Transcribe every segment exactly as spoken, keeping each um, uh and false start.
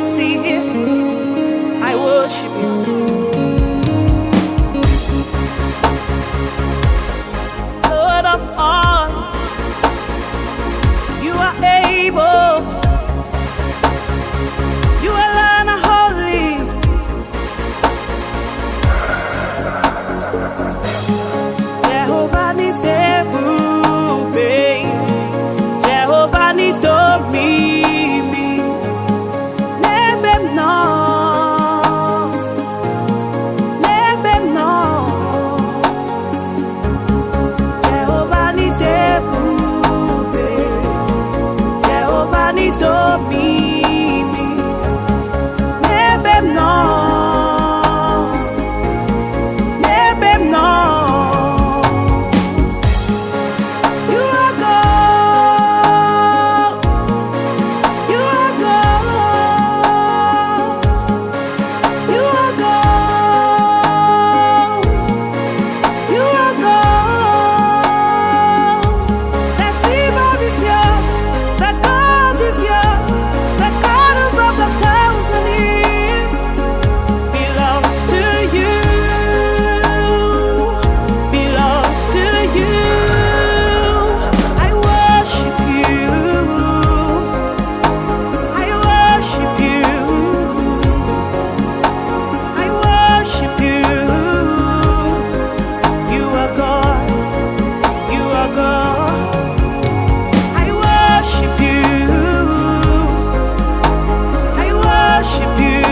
see it. I worship you. Lord of all, you are able. You alone are holy. Jehovah Nidebube, Jehovah Nidomimi, Nebem no, Nebem no. Jehovah Nidebube, Jehovah Nidomimi, Nebem no, Nebem no. You are God, you are God, you are God, you are God. The sea is yours, the God is yours, the cattle of the thousand years belongs to you, belongs to you. I worship you, I worship you, I worship you. You are God, you are God. I worship you, I worship you,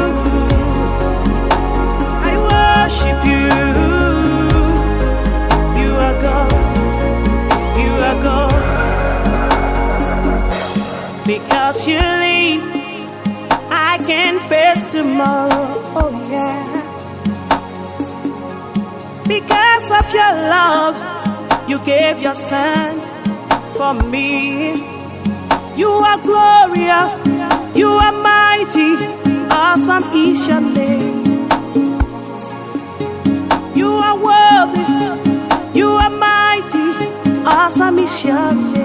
I worship you. You are God, you are God. Because you leave, I can face tomorrow, oh yeah. Because of your love, you gave your son for me. You are glorious, you are mighty, awesome is your name. You are worthy, you are mighty, awesome is your name.